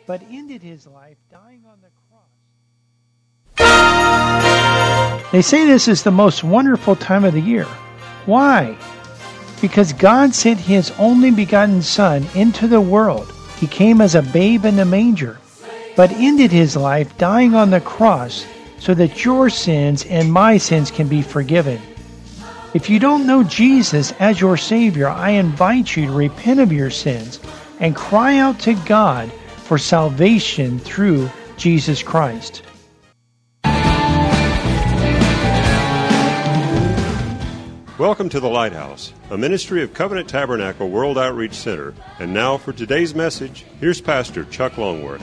but ended his life dying on the cross. They say this is the most wonderful time of the year. Why? Because God sent his only begotten Son into the world. He came as a babe in a manger, but ended his life dying on the cross so that your sins and my sins can be forgiven. If you don't know Jesus as your Savior, I invite you to repent of your sins and cry out to God for salvation through Jesus Christ. Welcome to The Lighthouse, a ministry of Covenant Tabernacle World Outreach Center. And now for today's message, here's Pastor Chuck Longworth.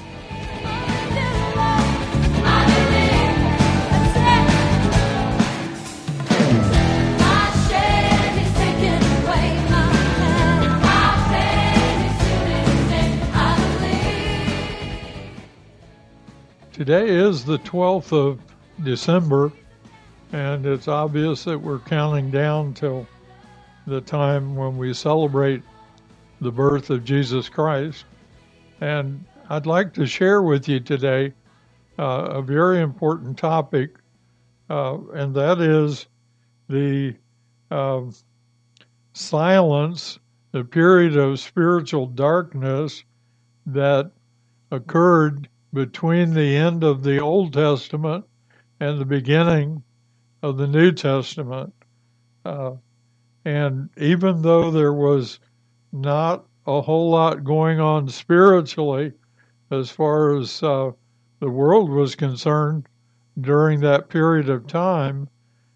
Today is the 12th of December, and it's obvious that we're counting down till the time when we celebrate the birth of Jesus Christ. And I'd like to share with you today a very important topic, and that is the silence, the period of spiritual darkness that occurred between the end of the Old Testament and the beginning of the New Testament. And even though there was not a whole lot going on spiritually as far as the world was concerned during that period of time,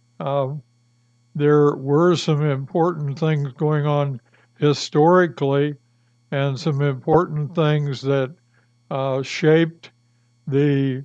there were some important things going on historically and some important things that shaped the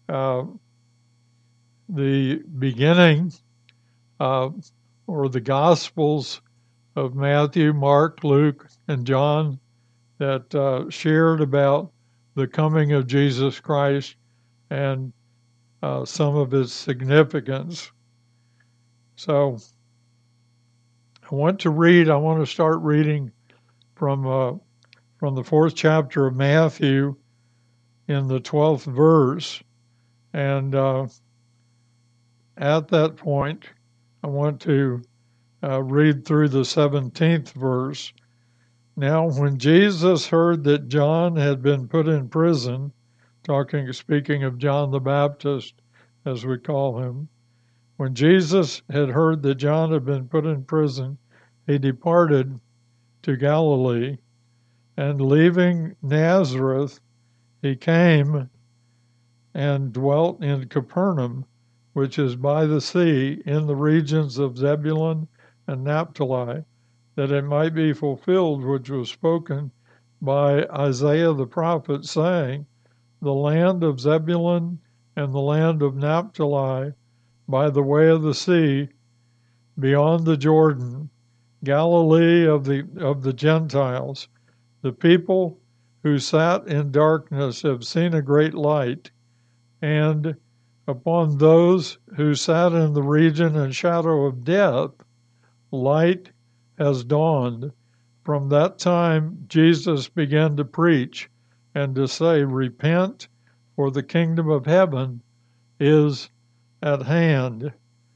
beginning or the Gospels of Matthew, Mark, Luke, and John that shared about the coming of Jesus Christ and some of its significance. So I want to start reading from the 4th chapter of Matthew in the 12th verse. And at that point, I want to read through the 17th verse. Now, when Jesus heard that John had been put in prison, speaking of John the Baptist, as we call him, when Jesus had heard that John had been put in prison, he departed to Galilee, and leaving Nazareth, he came and dwelt in Capernaum, which is by the sea, in the regions of Zebulun and Naphtali, that it might be fulfilled which was spoken by Isaiah the prophet, saying, the land of Zebulun and the land of Naphtali, by the way of the sea, beyond the Jordan, Galilee of the Gentiles. The people who sat in darkness have seen a great light, and upon those who sat in the region and shadow of death, light has dawned. From that time, Jesus began to preach and to say, repent, for the kingdom of heaven is at hand.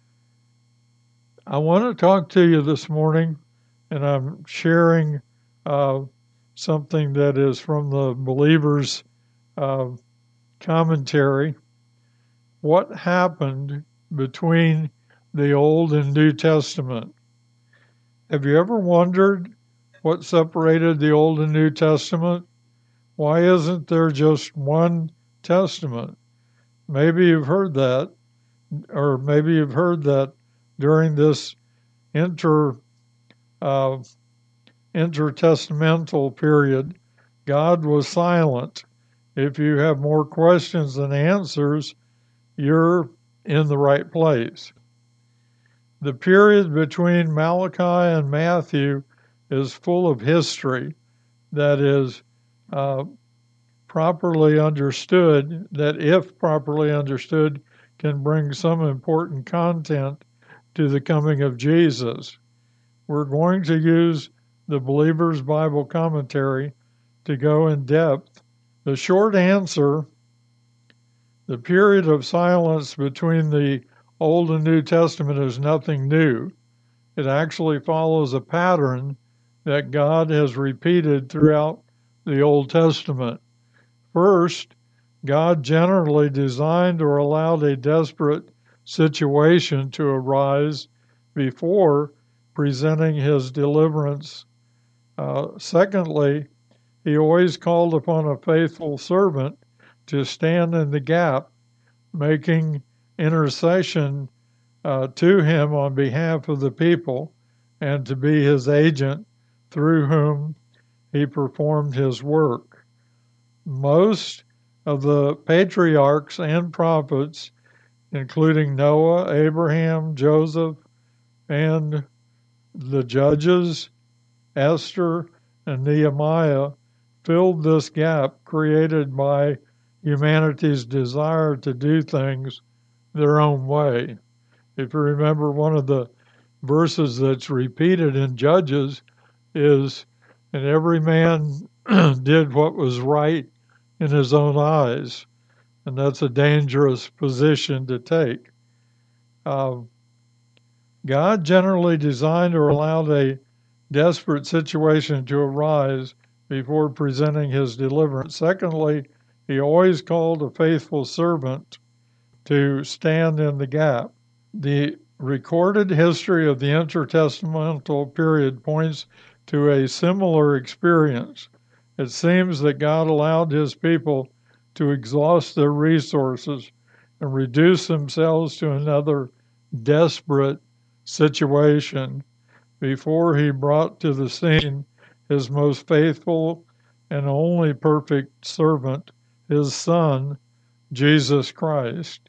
I want to talk to you this morning, and I'm sharing something that is from the Believer's commentary. What happened between the Old and New Testament? Have you ever wondered what separated the Old and New Testament? Why isn't there just one Testament? Maybe you've heard that, or maybe you've heard that during this intertestamental period, God was silent. If you have more questions than answers, you're in the right place. The period between Malachi and Matthew is full of history that is properly understood, that if properly understood, can bring some important content to the coming of Jesus. We're going to use the Believer's Bible Commentary to go in depth The short answer, the period of silence between the Old and New Testament is nothing new. It actually follows a pattern that God has repeated throughout the Old Testament. First, God generally designed or allowed a desperate situation to arise before presenting his deliverance. Secondly, he always called upon a faithful servant to stand in the gap, making intercession to him on behalf of the people and to be his agent through whom he performed his work. Most of the patriarchs and prophets, including Noah, Abraham, Joseph, and the judges, Esther, and Nehemiah, filled this gap created by humanity's desire to do things their own way. If you remember, one of the verses that's repeated in Judges is, and every man did what was right in his own eyes. And that's a dangerous position to take. God generally designed or allowed a desperate situation to arise before presenting his deliverance. Secondly, he always called a faithful servant to stand in the gap. The recorded history of the intertestamental period points to a similar experience. It seems that God allowed his people to exhaust their resources and reduce themselves to another desperate situation before he brought to the scene his most faithful and only perfect servant, his Son, Jesus Christ.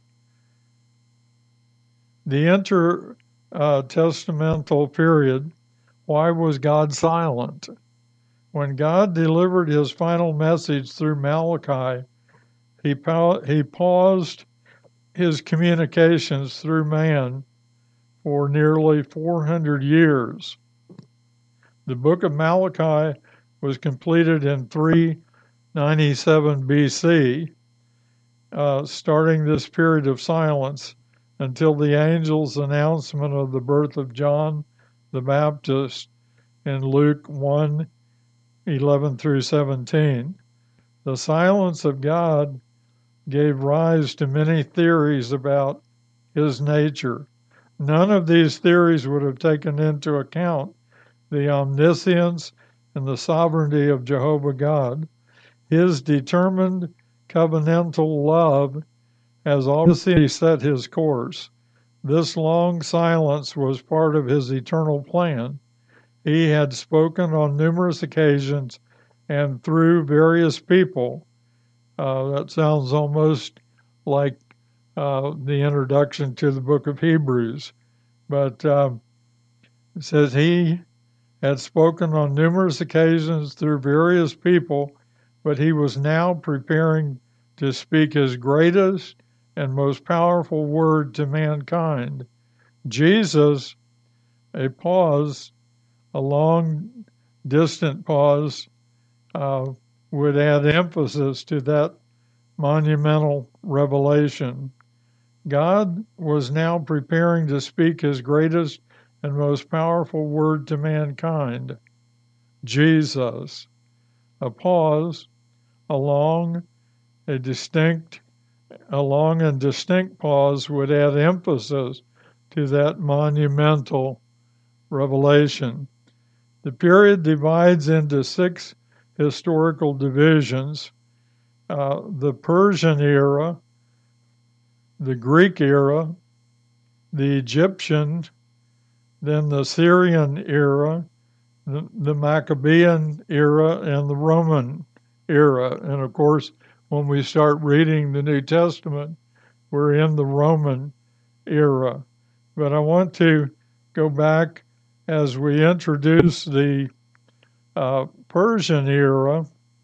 The intertestamental period, why was God silent? When God delivered his final message through Malachi, he paused his communications through man for nearly 400 years. The book of Malachi was completed in 397 BC, starting this period of silence until the angel's announcement of the birth of John the Baptist in Luke 1:11 through 17. The silence of God gave rise to many theories about his nature. None of these theories would have taken into account the omniscience and the sovereignty of Jehovah God. His determined covenantal love has obviously set his course. This long silence was part of his eternal plan. He had spoken on numerous occasions and through various people. That sounds almost like the introduction to the book of Hebrews. But it says he had spoken on numerous occasions through various people, but he was now preparing to speak his greatest and most powerful word to mankind. Jesus, a pause, a long, distant pause, would add emphasis to that monumental revelation. God was now preparing to speak his greatest and most powerful word to mankind. Jesus. A pause, a long and distinct pause would add emphasis to that monumental revelation. The period divides into 6 historical divisions: the Persian era, the Greek era, the Egyptian, then the Syrian era, the Maccabean era, and the Roman era. And of course, when we start reading the New Testament, we're in the Roman era. But I want to go back as we introduce the Persian era.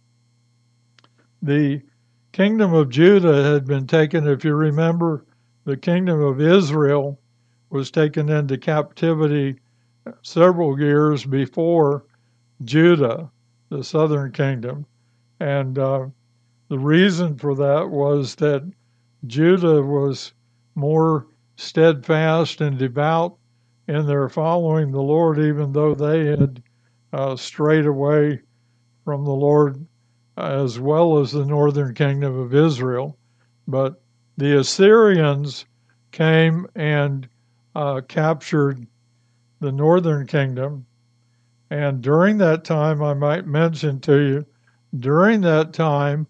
The kingdom of Judah had been taken, if you remember, the kingdom of Israel was taken into captivity several years before Judah, the southern kingdom. And the The reason for that was that Judah was more steadfast and devout in their following the Lord, even though they had strayed away from the Lord, as well as the northern kingdom of Israel. But the Assyrians came and captured the northern kingdom. And during that time, I might mention to you, during that time,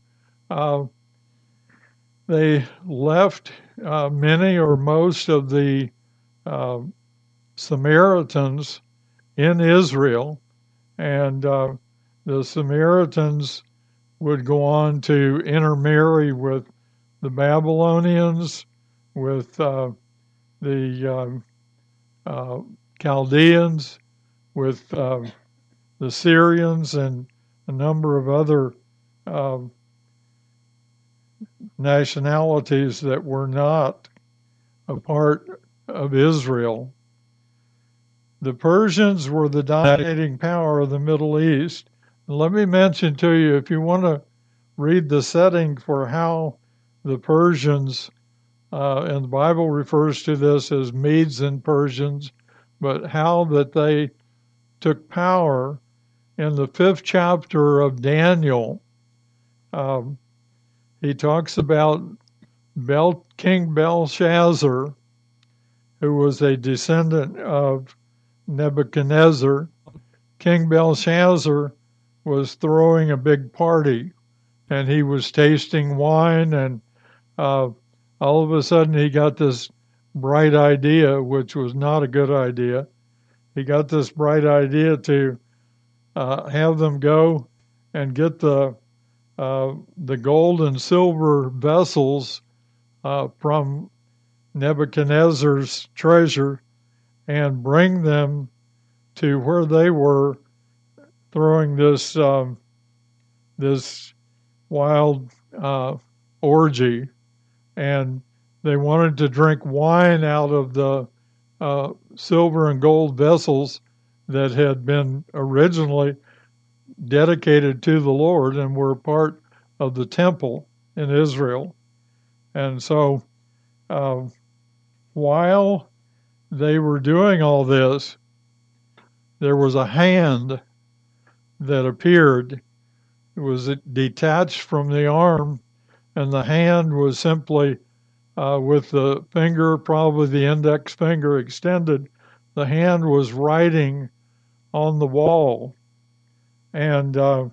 they left many or most of the uh, Samaritans in Israel, and the Samaritans would go on to intermarry with the Babylonians, with the Chaldeans, with the Syrians, and a number of other uh, nationalities that were not a part of Israel. The Persians were the dominating power of the Middle East. And let me mention to you, if you want to read the setting for how the Persians, and the Bible refers to this as Medes and Persians, but how that they took power in the 5th chapter of Daniel. He talks about King Belshazzar, who was a descendant of Nebuchadnezzar. King Belshazzar was throwing a big party, and he was tasting wine, and all of a sudden he got this bright idea, which was not a good idea. He got this bright idea to have them go and get the gold and silver vessels from Nebuchadnezzar's treasure and bring them to where they were throwing this wild orgy, and they wanted to drink wine out of the silver and gold vessels that had been originally dedicated to the Lord and were part of the temple in Israel. And so while they were doing all this, there was a hand that appeared. It was detached from the arm, and the hand was simply with the finger, probably the index finger extended. The hand was writing on the wall. And the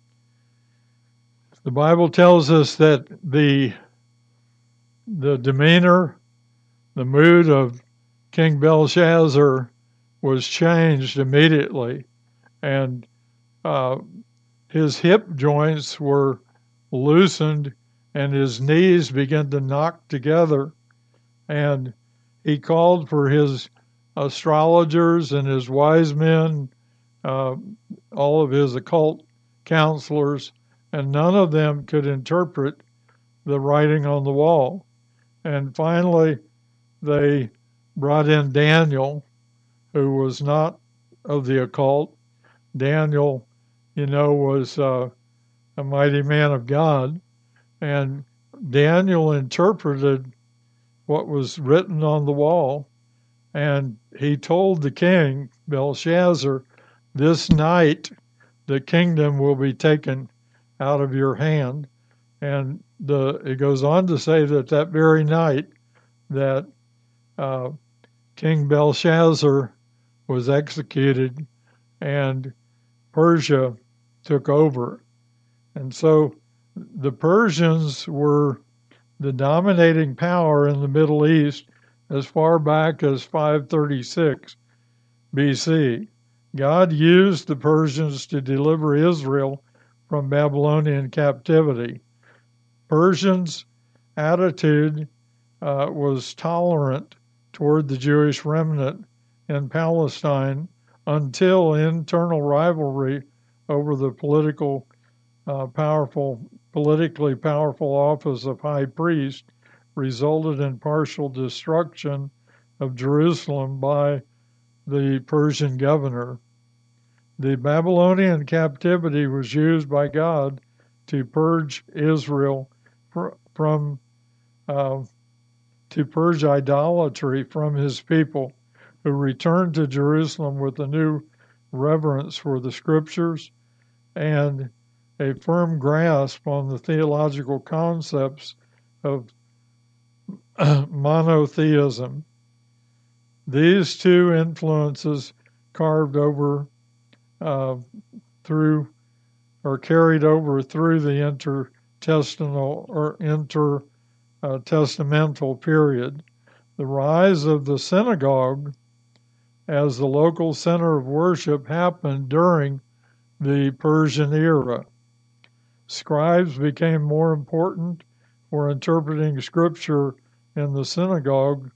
Bible tells us that the demeanor, the mood of King Belshazzar was changed immediately, and his hip joints were loosened, and his knees began to knock together, and he called for his astrologers and his wise men, all of his occult counselors, and none of them could interpret the writing on the wall. And finally, they brought in Daniel, who was not of the occult. Daniel, was a mighty man of God, and Daniel interpreted what was written on the wall, and he told the king, Belshazzar, this night the kingdom will be taken out of your hand. And it goes on to say that very night that King Belshazzar was executed and Persia took over. And so the Persians were the dominating power in the Middle East as far back as 536 BC. God used the Persians to deliver Israel from Babylonian captivity. Persians' attitude was tolerant toward the Jewish remnant in Palestine until internal rivalry over the politically powerful office of high priest resulted in partial destruction of Jerusalem by the Persian governor. The Babylonian captivity was used by God to purge Israel from to purge idolatry from his people, who returned to Jerusalem with a new reverence for the scriptures and a firm grasp on the theological concepts of monotheism. These two influences carved over through or carried over through the intertestamental period. The rise of the synagogue as the local center of worship happened during the Persian era. Scribes became more important for interpreting scripture in the synagogue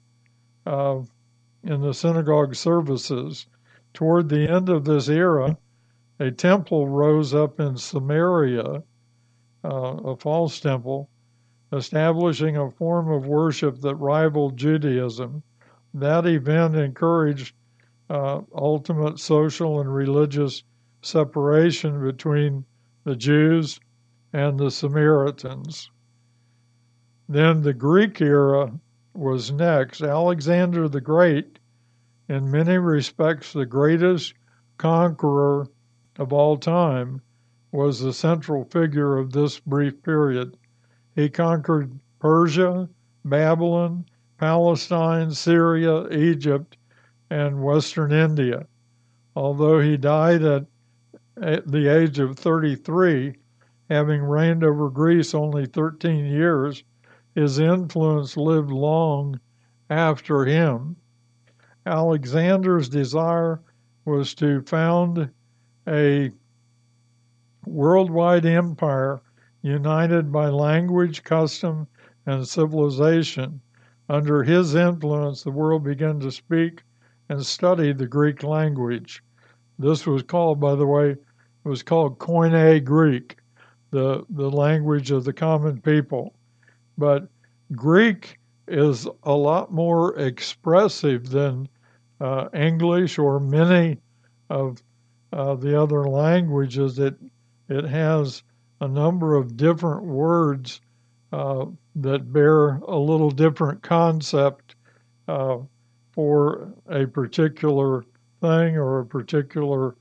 services. Toward the end of this era, a temple rose up in Samaria, a false temple, establishing a form of worship that rivaled Judaism. That event encouraged ultimate social and religious separation between the Jews and the Samaritans. Then the Greek era was next. Alexander the Great, in many respects the greatest conqueror of all time, was the central figure of this brief period. He conquered Persia, Babylon, Palestine, Syria, Egypt, and Western India. Although he died at the age of 33, having reigned over Greece only 13 years, his influence lived long after him. Alexander's desire was to found a worldwide empire united by language, custom, and civilization. Under his influence, the world began to speak and study the Greek language. This was called, by the way, Koine Greek, the language of the common people. But Greek is a lot more expressive than English or many of the other languages. It has a number of different words that bear a little different concept for a particular thing or a particular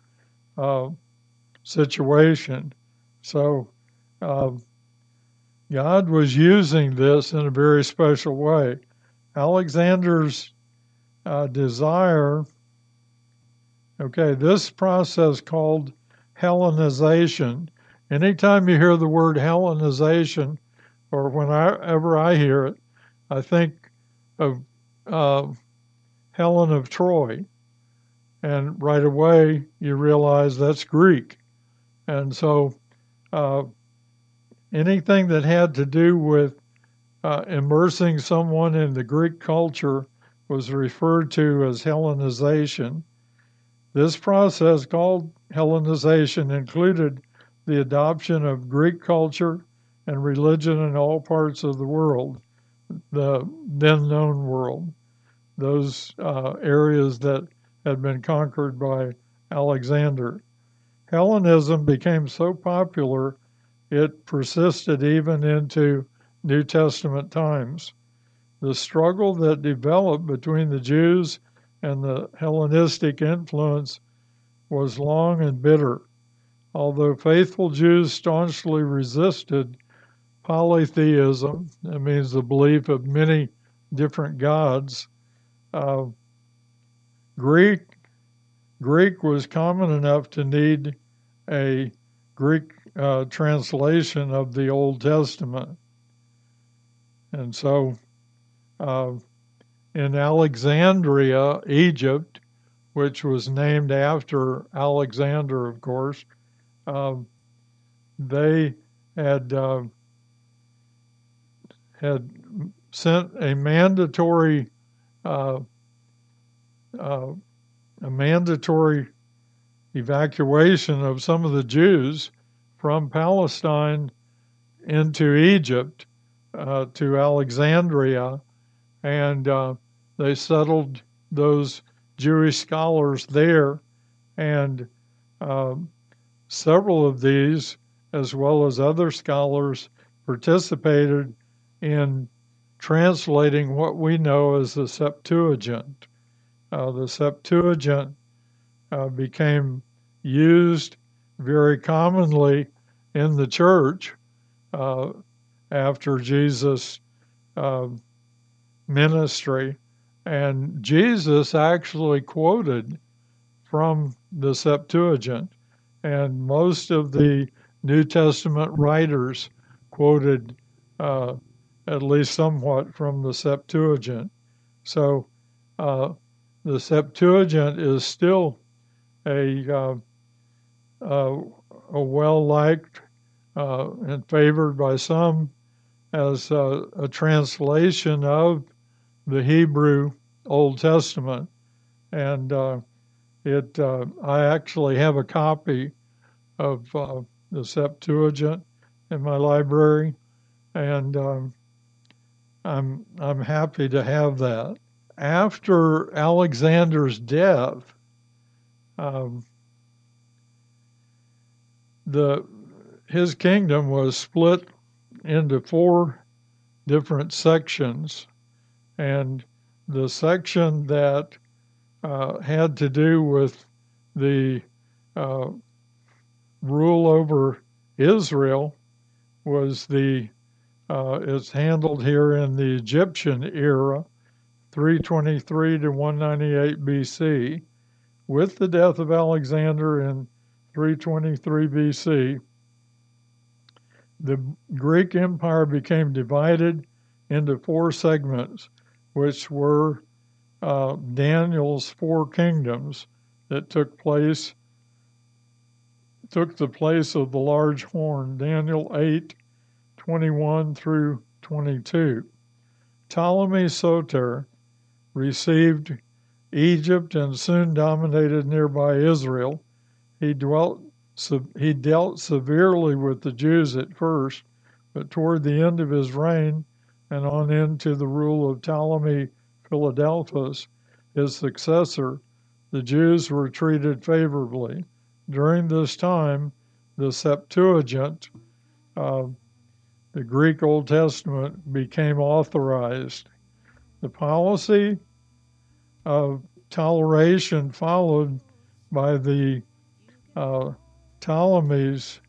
situation. So God was using this in a very special way. Alexander's desire, this process called Hellenization. Anytime you hear the word Hellenization, or whenever I hear it, I think of Helen of Troy. And right away, you realize that's Greek. And so anything that had to do with immersing someone in the Greek culture was referred to as Hellenization. This process, called Hellenization, included the adoption of Greek culture and religion in all parts of the world, the then known world, those areas that had been conquered by Alexander. Hellenism became so popular it persisted even into New Testament times. The struggle that developed between the Jews and the Hellenistic influence was long and bitter. Although faithful Jews staunchly resisted polytheism, that means the belief of many different gods, Greek was common enough to need a Greek translation of the Old Testament. And so in Alexandria, Egypt, which was named after Alexander, of course, they had sent a mandatory evacuation of some of the Jews from Palestine into Egypt to Alexandria, and they settled those Jewish scholars there, and several of these as well as other scholars, participated in translating what we know as the Septuagint. The Septuagint became used very commonly in the church after Jesus' ministry. And Jesus actually quoted from the Septuagint, and most of the New Testament writers quoted at least somewhat from the Septuagint. So the Septuagint is still a well-liked and favored by some as a translation of the Hebrew Old Testament. And I actually have a copy of the Septuagint in my library, and I'm happy to have that. After Alexander's death, his kingdom was split into 4 different sections, and the section that had to do with the rule over Israel was it's handled here in the Egyptian era, 323 to 198 BC. With the death of Alexander in 323 BC, the Greek Empire became divided into 4 segments, which were Daniel's 4 kingdoms that took the place of the large horn, Daniel 8:21 through 22. Ptolemy Soter received Egypt and soon dominated nearby Israel. He dealt severely with the Jews at first, but toward the end of his reign and on into the rule of Ptolemy Philadelphus, his successor, the Jews were treated favorably. During this time, the Septuagint, the Greek Old Testament, became authorized. The policy of toleration followed by the Ptolemies,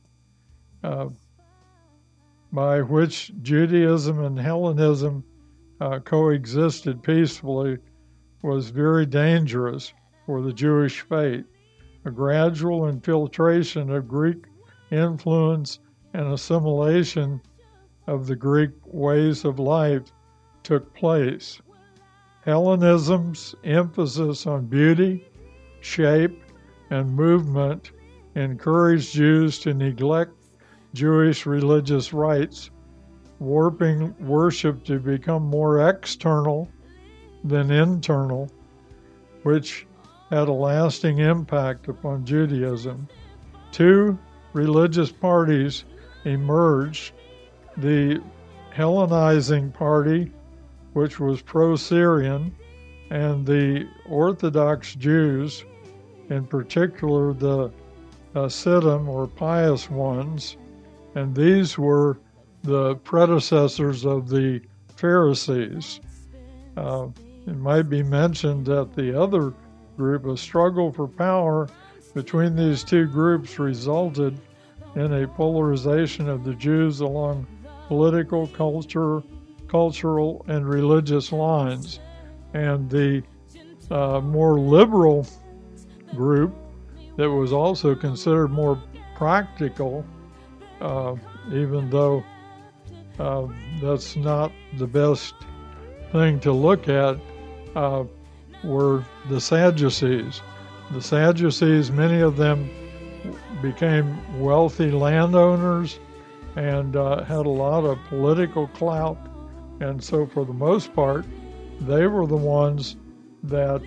by which Judaism and Hellenism coexisted peacefully, was very dangerous for the Jewish faith. A gradual infiltration of Greek influence and assimilation of the Greek ways of life took place. Hellenism's emphasis on beauty, shape, and movement encouraged Jews to neglect Jewish religious rites, warping worship to become more external than internal, which had a lasting impact upon Judaism. 2 religious parties emerged: the Hellenizing party, which was pro-Syrian, and the Orthodox Jews, in particular the Hasidim or pious ones, and these were the predecessors of the Pharisees. It might be mentioned that the other group, a struggle for power between these 2 groups, resulted in a polarization of the Jews along political, cultural, and religious lines. And the more liberal group that was also considered more practical, even though that's not the best thing to look at, were the Sadducees. The Sadducees, many of them became wealthy landowners and had a lot of political clout, and so for the most part, they were the ones that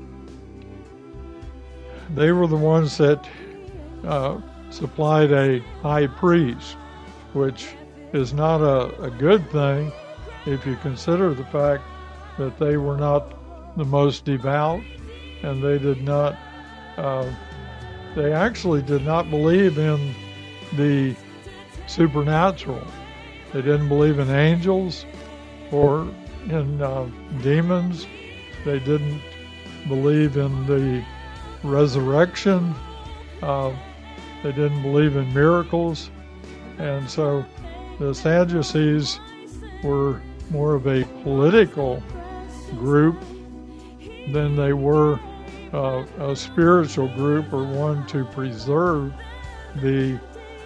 supplied a high priest, which is not a good thing if you consider the fact that they were not the most devout, and they actually did not believe in the supernatural. They didn't believe in angels or in demons. They didn't believe in the resurrection. They didn't believe in miracles. And so the Sadducees were more of a political group than they were a spiritual group, or one to preserve the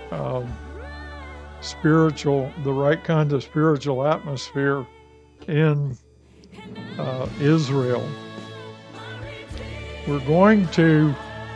the right kind of spiritual atmosphere in Israel. We're going to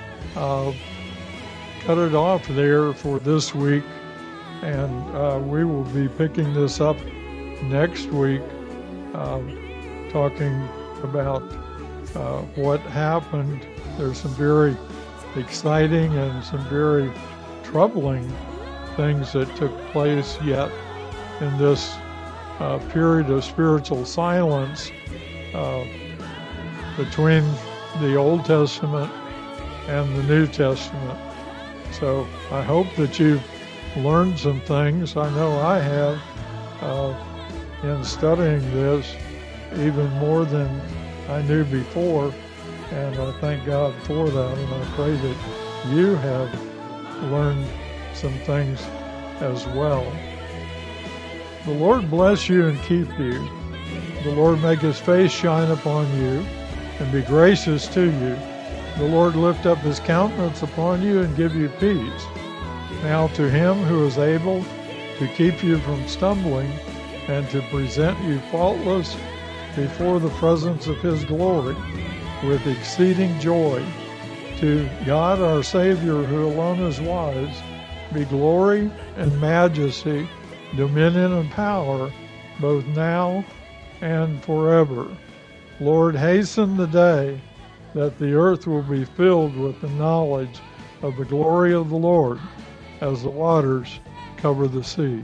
cut it off there for this week, and we will be picking this up next week, talking about what happened. There's some very exciting and some very troubling things that took place yet in this period of spiritual silence between the Old Testament and the New Testament. So I hope that you've learned some things. I know I have in studying this, even more than I knew before, and I thank God for that, and I pray that you have learned some things as well. The Lord bless you and keep you. The Lord make his face shine upon you and be gracious to you. The Lord lift up his countenance upon you and give you peace. Now to him who is able to keep you from stumbling and to present you faultless before the presence of his glory with exceeding joy, to God our Savior, who alone is wise, be glory and majesty, dominion and power, both now and forever. Lord, hasten the day that the earth will be filled with the knowledge of the glory of the Lord, as the waters cover the sea.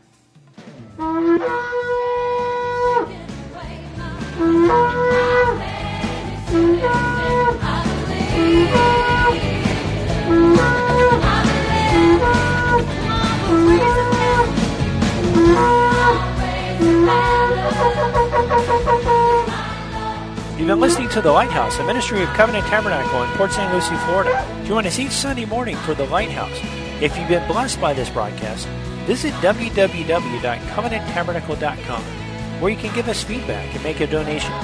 You've been listening to The Lighthouse, a ministry of Covenant Tabernacle in Port St. Lucie, Florida. Join us each Sunday morning for The Lighthouse. If you've been blessed by this broadcast, visit www.covenanttabernacle.com, where you can give us feedback and make a donation.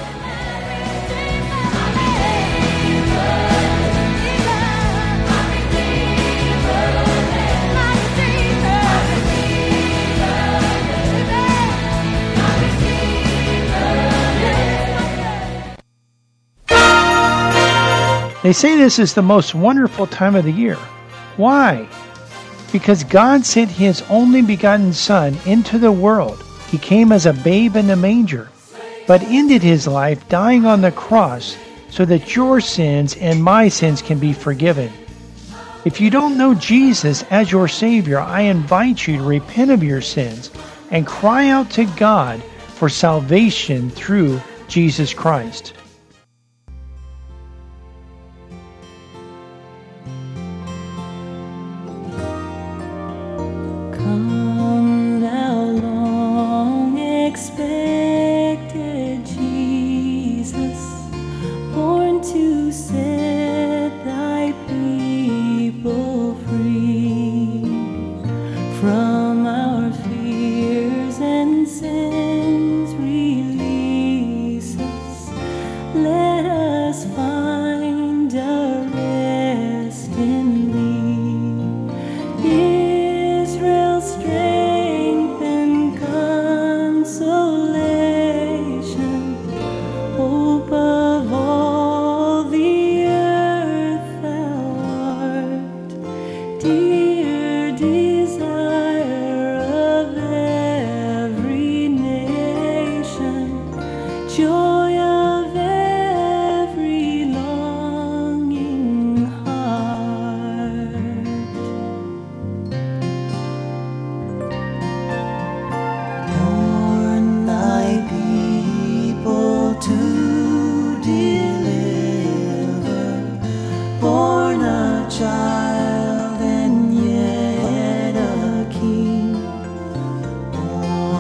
They say this is the most wonderful time of the year. Why? Because God sent his only begotten Son into the world. He came as a babe in a manger, but ended his life dying on the cross so that your sins and my sins can be forgiven. If you don't know Jesus as your Savior, I invite you to repent of your sins and cry out to God for salvation through Jesus Christ.